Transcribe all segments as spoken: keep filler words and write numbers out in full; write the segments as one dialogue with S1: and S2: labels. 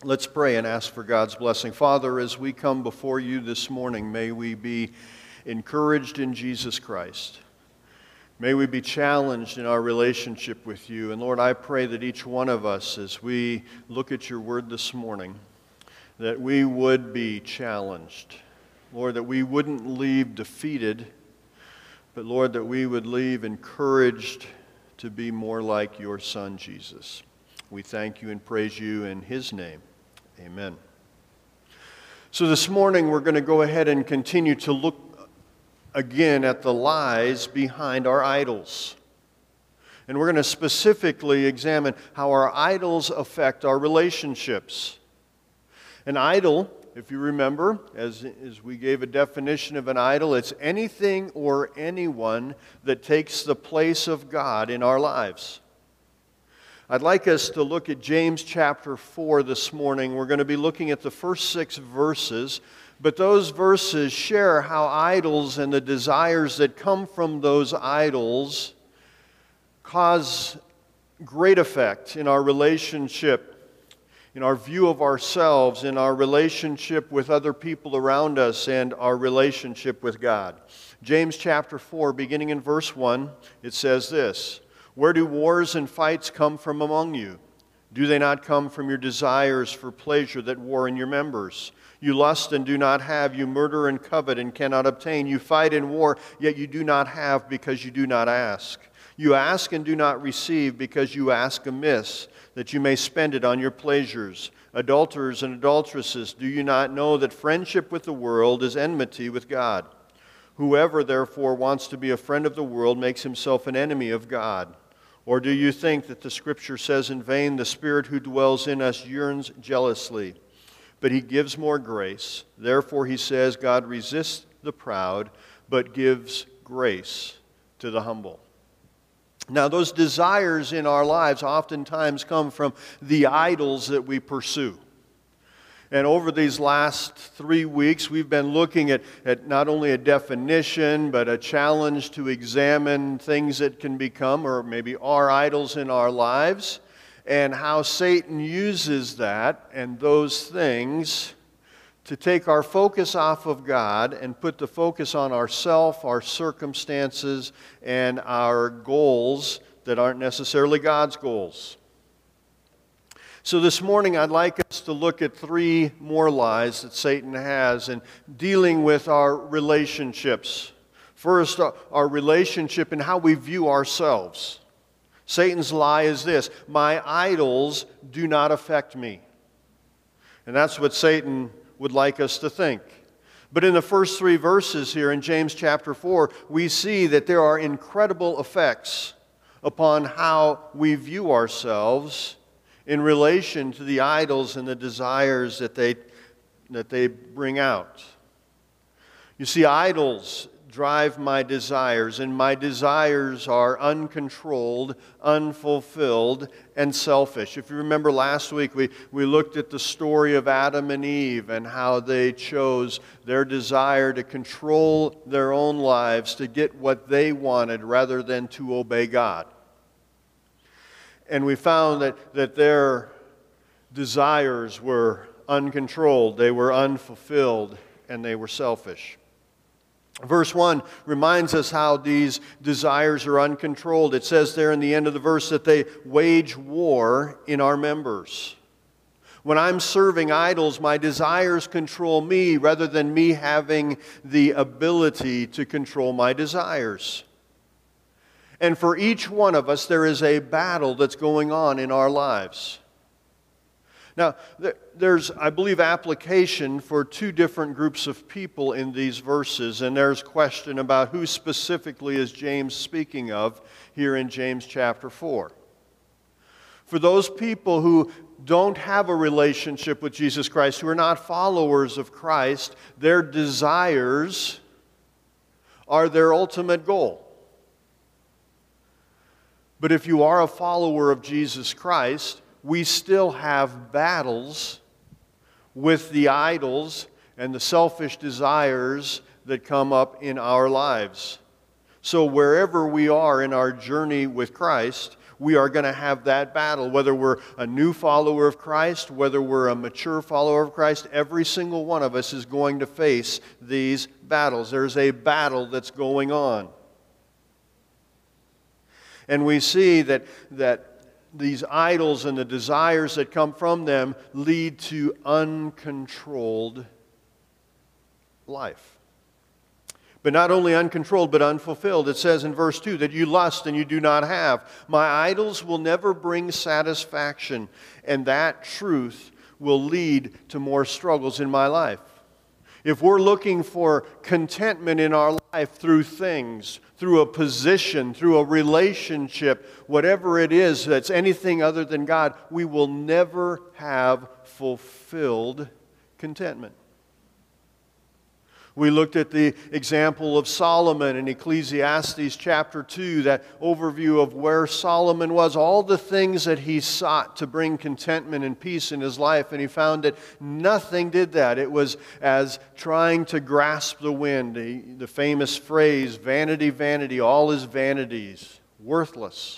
S1: Let's pray and ask for God's blessing. Father, as we come before you this morning, may we be encouraged in Jesus Christ. May we be challenged in our relationship with you. And Lord, I pray that each one of us, as we look at your word this morning, that we would be challenged. Lord, that we wouldn't leave defeated, but Lord, that we would leave encouraged to be more like your Son, Jesus. We thank you and praise you in his name. Amen. So this morning we're going to go ahead and continue to look again at the lies behind our idols. And we're going to specifically examine how our idols affect our relationships. An idol, if you remember, as, as we gave a definition of an idol, it's anything or anyone that takes the place of God in our lives. I'd like us to look at James chapter four this morning. We're going to be looking at the first six verses, but those verses share how idols and the desires that come from those idols cause great effect in our relationship, in our view of ourselves, in our relationship with other people around us, and our relationship with God. James chapter four, beginning in verse one, it says this: "Where do wars and fights come from among you? Do they not come from your desires for pleasure that war in your members? You lust and do not have, you murder and covet and cannot obtain. You fight and war, yet you do not have because you do not ask. You ask and do not receive because you ask amiss, that you may spend it on your pleasures. Adulterers and adulteresses, do you not know that friendship with the world is enmity with God? Whoever therefore wants to be a friend of the world makes himself an enemy of God. Or do you think that the Scripture says in vain, the Spirit who dwells in us yearns jealously, but he gives more grace? Therefore he says, God resists the proud, but gives grace to the humble." Now, those desires in our lives oftentimes come from the idols that we pursue. And over these last three weeks, we've been looking at, at not only a definition, but a challenge to examine things that can become, or maybe are, idols in our lives, and how Satan uses that and those things to take our focus off of God and put the focus on ourself, our circumstances, and our goals that aren't necessarily God's goals. So this morning I'd like us to look at three more lies that Satan has in dealing with our relationships. First, our relationship and how we view ourselves. Satan's lie is this: my idols do not affect me. And that's what Satan would like us to think. But in the first three verses here in James chapter four, we see that there are incredible effects upon how we view ourselves in relation to the idols and the desires that they, that they bring out. You see, idols drive my desires, and my desires are uncontrolled, unfulfilled, and selfish. If you remember last week, we, we looked at the story of Adam and Eve and how they chose their desire to control their own lives to get what they wanted rather than to obey God. And we found that, that their desires were uncontrolled, they were unfulfilled, and they were selfish. Verse one reminds us how these desires are uncontrolled. It says there in the end of the verse that they wage war in our members. When I'm serving idols, my desires control me rather than me having the ability to control my desires. And for each one of us, there is a battle that's going on in our lives. Now, there's, I believe, application for two different groups of people in these verses, and there's question about who specifically is James speaking of here in James chapter four. For those people who don't have a relationship with Jesus Christ, who are not followers of Christ, their desires are their ultimate goal. But if you are a follower of Jesus Christ, we still have battles with the idols and the selfish desires that come up in our lives. So wherever we are in our journey with Christ, We are going to have that battle. Whether we're a new follower of Christ, whether we're a mature follower of Christ, every single one of us is going to face these battles. There's a battle that's going on. And we see that, that these idols and the desires that come from them lead to uncontrolled life. But not only uncontrolled, but unfulfilled. It says in verse two that you lust and you do not have. My idols will never bring satisfaction, and that truth will lead to more struggles in my life. If we're looking for contentment in our life through things, through a position, through a relationship, whatever it is that's anything other than God, we will never have fulfilled contentment. We looked at the example of Solomon in Ecclesiastes chapter two, that overview of where Solomon was, all the things that he sought to bring contentment and peace in his life, and he found that nothing did that. It was as trying to grasp the wind. The, the famous phrase, vanity, vanity, all is vanities, worthless.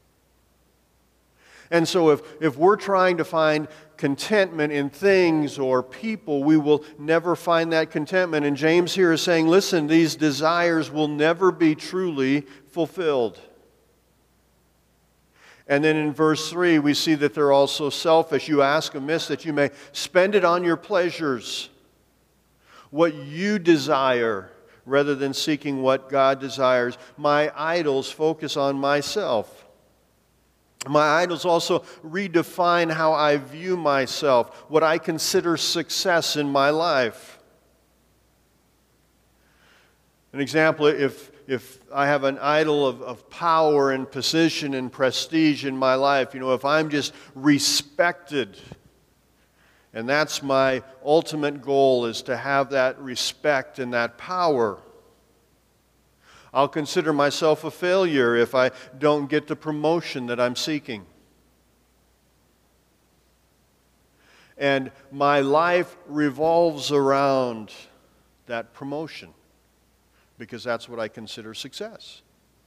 S1: And so if, if we're trying to find contentment in things or people, we will never find that contentment. And James here is saying, listen, these desires will never be truly fulfilled. And then in verse three, we see that they're also selfish. You ask amiss that you may spend it on your pleasures, what you desire, rather than seeking what God desires. My idols focus on myself. My idols also redefine how I view myself, what I consider success in my life. An example, if, if I have an idol of, of power and position and prestige in my life, you know, if I'm just respected, and that's my ultimate goal, is to have that respect and that power, I'll consider myself a failure if I don't get the promotion that I'm seeking. And my life revolves around that promotion because that's what I consider success.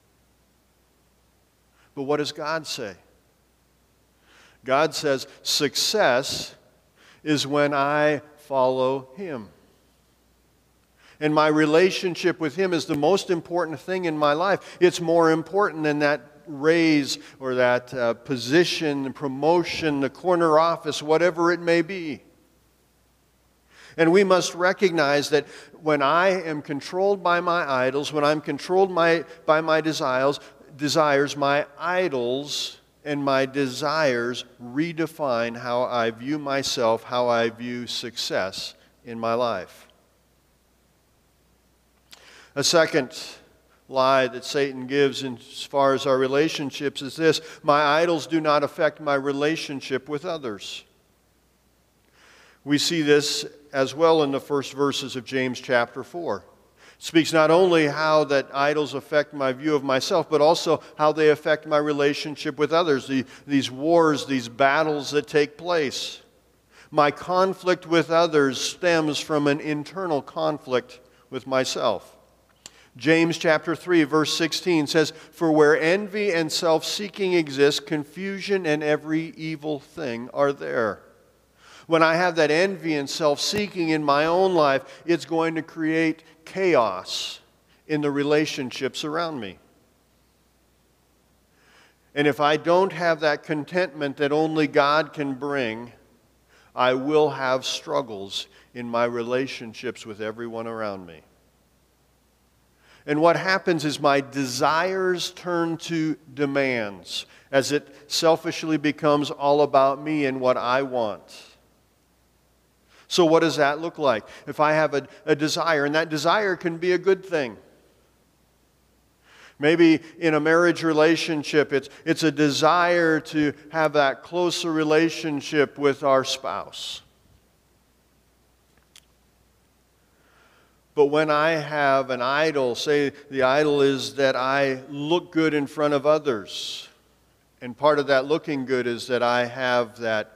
S1: But what does God say? God says success is when I follow Him. And my relationship with Him is the most important thing in my life. It's more important than that raise or that uh, position, promotion, the corner office, whatever it may be. And we must recognize that when I am controlled by my idols, when I'm controlled my, by my desires, desires, my idols and my desires redefine how I view myself, how I view success in my life. A second lie that Satan gives as far as our relationships is this: my idols do not affect my relationship with others. We see this as well in the first verses of James chapter four. It speaks not only how that idols affect my view of myself, but also how they affect my relationship with others, the, these wars, these battles that take place. My conflict with others stems from an internal conflict with myself. James chapter three, verse sixteen says, "For where envy and self-seeking exist, confusion and every evil thing are there." When I have that envy and self-seeking in my own life, it's going to create chaos in the relationships around me. And if I don't have that contentment that only God can bring, I will have struggles in my relationships with everyone around me. And what happens is my desires turn to demands as it selfishly becomes all about me and what I want. So what does that look like? If I have a, a desire, and that desire can be a good thing. Maybe in a marriage relationship, it's, it's a desire to have that closer relationship with our spouse. But when I have an idol, say the idol is that I look good in front of others, and part of that looking good is that I have that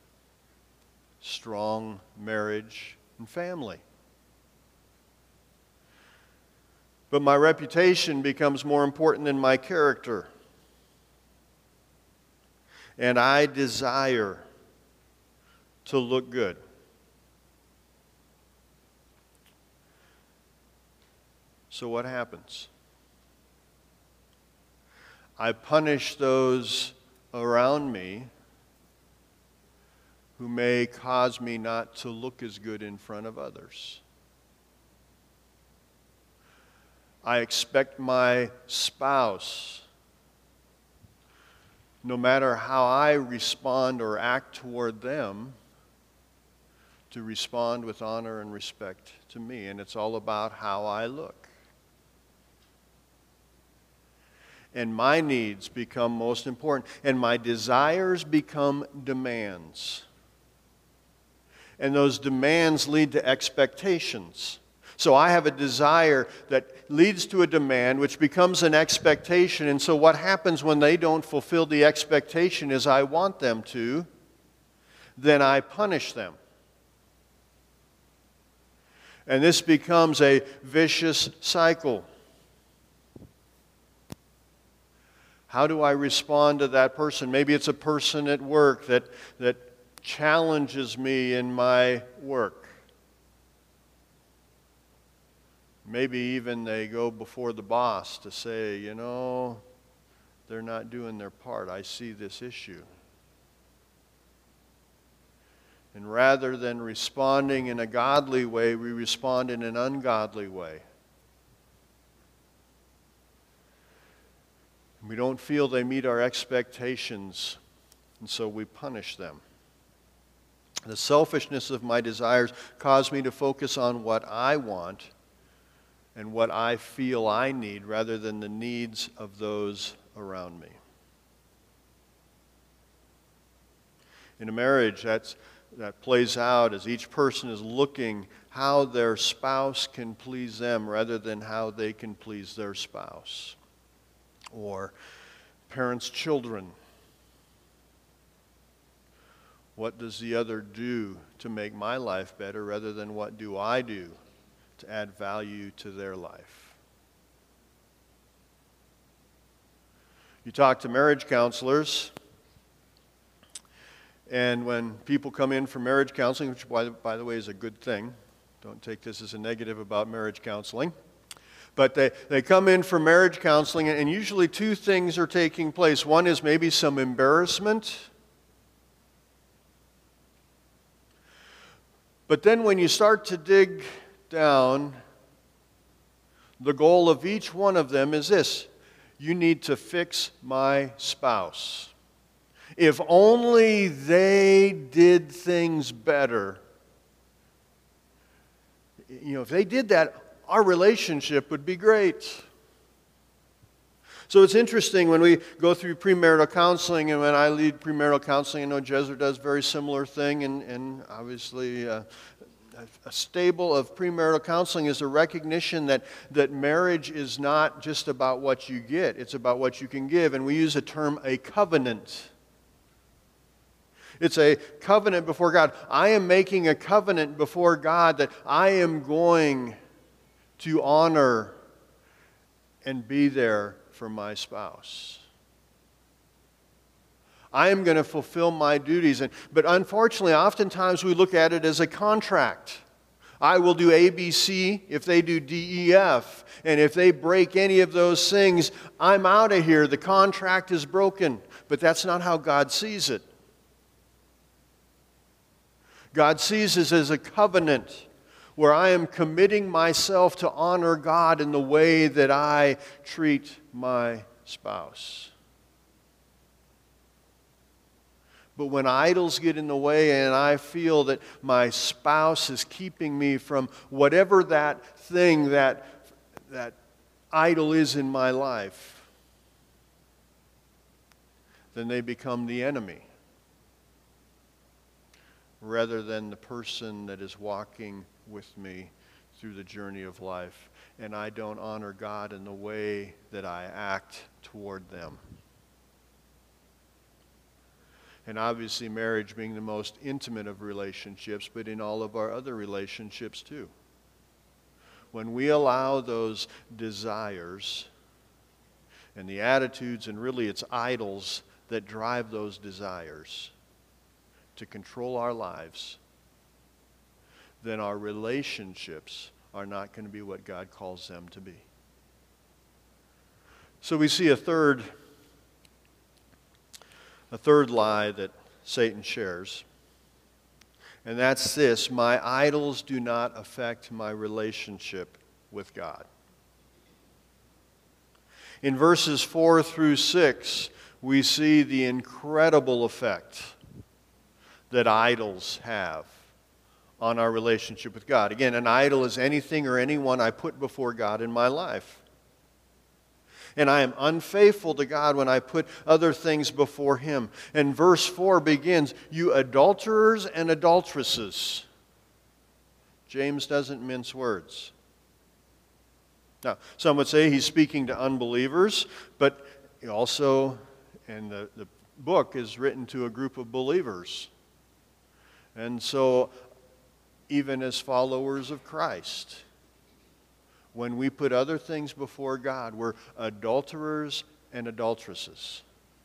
S1: strong marriage and family. But my reputation becomes more important than my character. and I desire to look good. So what happens? I punish those around me who may cause me not to look as good in front of others. I expect my spouse, no matter how I respond or act toward them, to respond with honor and respect to me. And it's all about how I look. And my needs become most important. And my desires become demands. And those demands lead to expectations. So I have a desire that leads to a demand, which becomes an expectation. And so what happens when they don't fulfill the expectation as I want them to? Then I punish them. And this becomes a vicious cycle. How do I respond to that person? Maybe it's a person at work that, that challenges me in my work. Maybe even they go before the boss to say, you know, they're not doing their part. I see this issue. And rather than responding in a godly way, we respond in an ungodly way. We don't feel they meet our expectations, and so we punish them. The selfishness of my desires cause me to focus on what I want and what I feel I need rather than the needs of those around me. In a marriage, that's, that plays out as each person is looking how their spouse can please them rather than how they can please their spouse. Or parents' children. What does the other do to make my life better rather than what do I do to add value to their life? You talk to marriage counselors, and when people come in for marriage counseling, which by the, by the way is a good thing, don't take this as a negative about marriage counseling, but they, they come in for marriage counseling, and usually two things are taking place. One is maybe some embarrassment. But then when you start to dig down, the goal of each one of them is this: you need to fix my spouse. If only they did things better. You know, if they did that, our relationship would be great. So it's interesting when we go through premarital counseling, and when I lead premarital counseling, I know Jezer does a very similar thing, and, and obviously uh, a stable of premarital counseling is a recognition that, that marriage is not just about what you get, it's about what you can give. And we use the term a covenant. It's a covenant before God. I am making a covenant before God that I am going to honor and be there for my spouse. I am going to fulfill my duties. And, but unfortunately, oftentimes we look at it as a contract. I will do A, B, C if they do D, E, F. And if they break any of those things, I'm out of here. The contract is broken. But that's not how God sees it. God sees it as a covenant where I am committing myself to honor God in the way that I treat my spouse. But when idols get in the way and I feel that my spouse is keeping me from whatever that thing, that, that idol is in my life, then they become the enemy rather than the person that is walking with me through the journey of life. And I don't honor God in the way that I act toward them. And obviously marriage being the most intimate of relationships, but in all of our other relationships too. When we allow those desires and the attitudes, and really it's idols that drive those desires to control our lives, then our relationships are not going to be what God calls them to be. So we see a third, a third lie that Satan shares, and that's this: my idols do not affect my relationship with God. In verses four through six, we see the incredible effect that idols have on our relationship with God. Again, an idol is anything or anyone I put before God in my life. And I am unfaithful to God when I put other things before Him. And verse four begins, you adulterers and adulteresses. James doesn't mince words. Now, some would say he's speaking to unbelievers, but also, and the, the book is written to a group of believers. And so, even as followers of Christ, when we put other things before God, we're adulterers and adulteresses.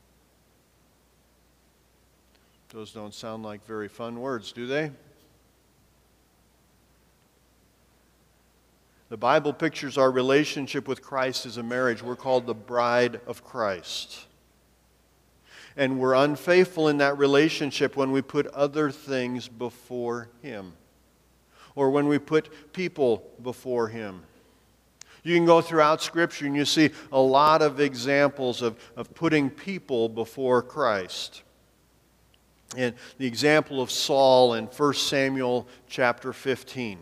S1: Those don't sound like very fun words, do they? The Bible pictures our relationship with Christ as a marriage. We're called the bride of Christ. And we're unfaithful in that relationship when we put other things before Him, or when we put people before Him. You can go throughout Scripture and you see a lot of examples of, of putting people before Christ. And the example of Saul in First Samuel chapter fifteen.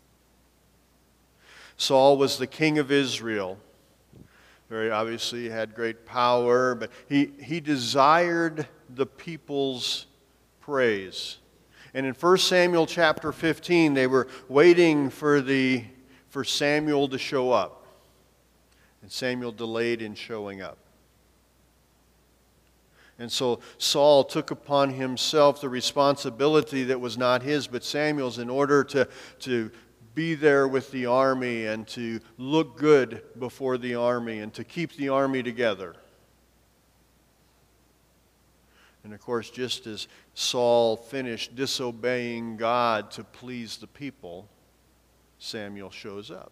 S1: Saul was the king of Israel. Very obviously he had great power, but he, he desired the people's praise. And in First Samuel chapter fifteen, they were waiting for the for Samuel to show up. And Samuel delayed in showing up. And so Saul took upon himself the responsibility that was not his but Samuel's, in order to, to be there with the army and to look good before the army and to keep the army together. And of course, just as Saul finished disobeying God to please the people, Samuel shows up.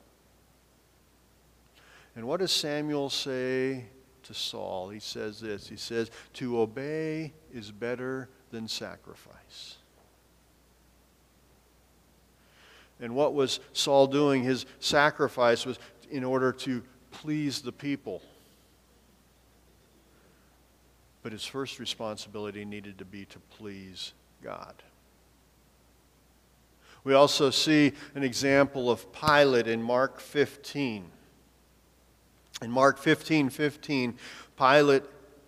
S1: And what does Samuel say to Saul? He says this. He says, to obey is better than sacrifice. And what was Saul doing? His sacrifice was in order to please the people. But his first responsibility needed to be to please God. We also see an example of Pilate in Mark fifteen. In Mark fifteen fifteen, Pilate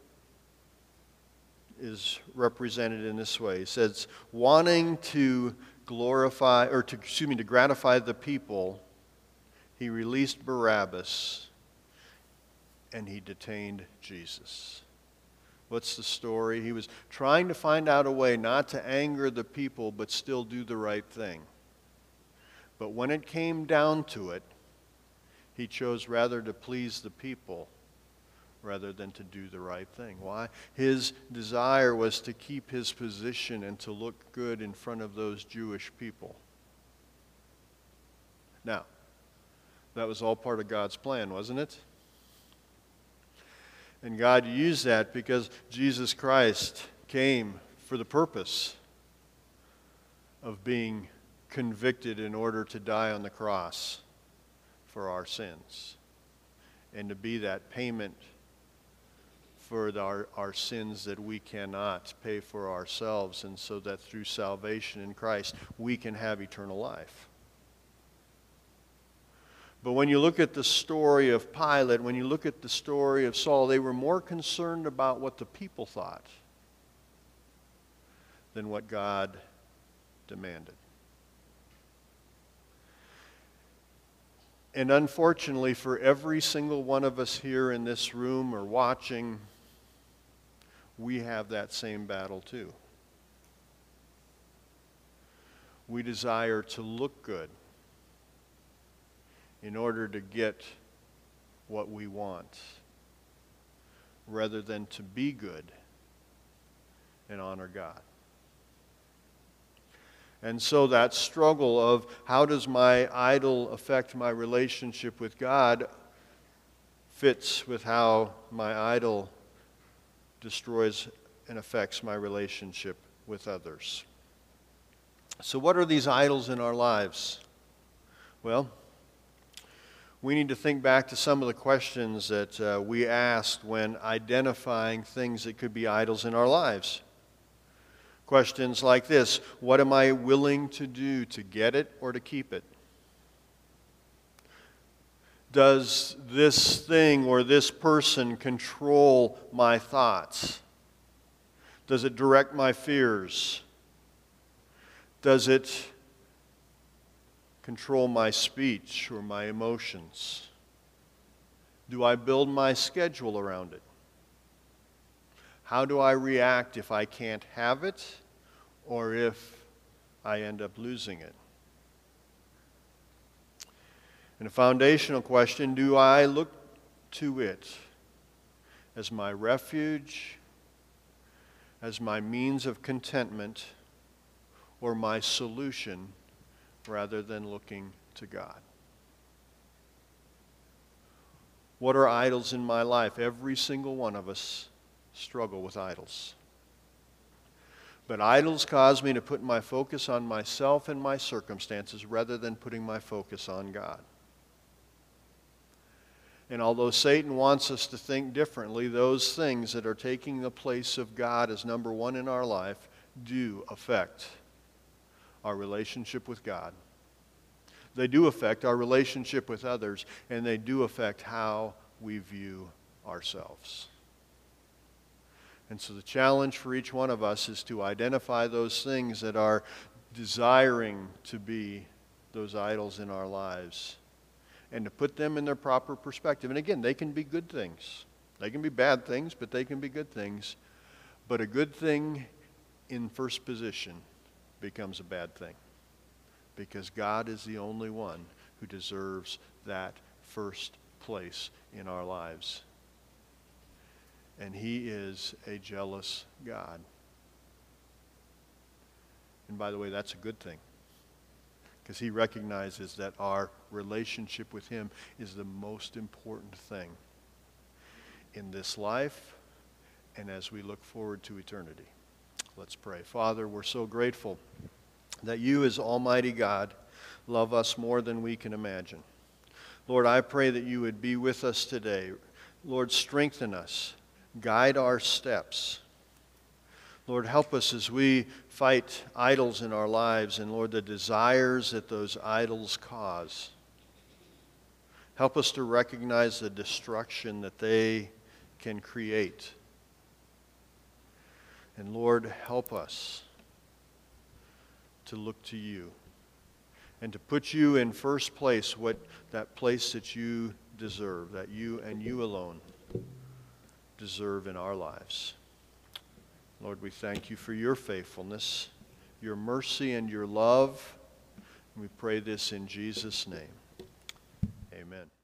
S1: is represented in this way. He says, wanting to glorify, or to, excuse me, to gratify the people, he released Barabbas and he detained Jesus. What's the story? He was trying to find out a way not to anger the people, but still do the right thing. But when it came down to it, he chose rather to please the people rather than to do the right thing. Why? His desire was to keep his position and to look good in front of those Jewish people. Now, that was all part of God's plan, wasn't it? And God used that because Jesus Christ came for the purpose of being convicted in order to die on the cross for our sins and to be that payment for the, our, our sins that we cannot pay for ourselves, and so that through salvation in Christ we can have eternal life. But when you look at the story of Pilate, when you look at the story of Saul, they were more concerned about what the people thought than what God demanded. And unfortunately, for every single one of us here in this room or watching, we have that same battle too. We desire to look good in order to get what we want, rather than to be good and honor God. And so that struggle of how does my idol affect my relationship with God fits with how my idol destroys and affects my relationship with others. So what are these idols in our lives? Well, we need to think back to some of the questions that uh, we asked when identifying things that could be idols in our lives. Questions like this: what am I willing to do to get it or to keep it? Does this thing or this person control my thoughts? Does it direct my fears? Does it control my speech or my emotions? Do I build my schedule around it? How do I react if I can't have it or if I end up losing it? And a foundational question: do I look to it as my refuge, as my means of contentment, or my solution rather than looking to God? What are idols in my life? Every single one of us struggle with idols. But idols cause me to put my focus on myself and my circumstances rather than putting my focus on God. And although Satan wants us to think differently, those things that are taking the place of God as number one in our life do affect our relationship with God. They do affect our relationship with others, and they do affect how we view ourselves. And so the challenge for each one of us is to identify those things that are desiring to be those idols in our lives and to put them in their proper perspective. And again, they can be good things. They can be bad things, but they can be good things. But a good thing in first position becomes a bad thing, because God is the only one who deserves that first place in our lives. And He is a jealous God. And by the way, that's a good thing, because He recognizes that our relationship with Him is the most important thing in this life and as we look forward to eternity. Let's pray. Father, we're so grateful that You, as Almighty God, love us more than we can imagine. Lord, I pray that You would be with us today. Lord, strengthen us. Guide our steps. Lord, help us as we fight idols in our lives, and Lord, the desires that those idols cause. Help us to recognize the destruction that they can create. And Lord, help us to look to You and to put You in first place, what that place that You deserve, that You and You alone deserve in our lives. Lord, we thank You for Your faithfulness, Your mercy, and Your love. And we pray this in Jesus' name. Amen.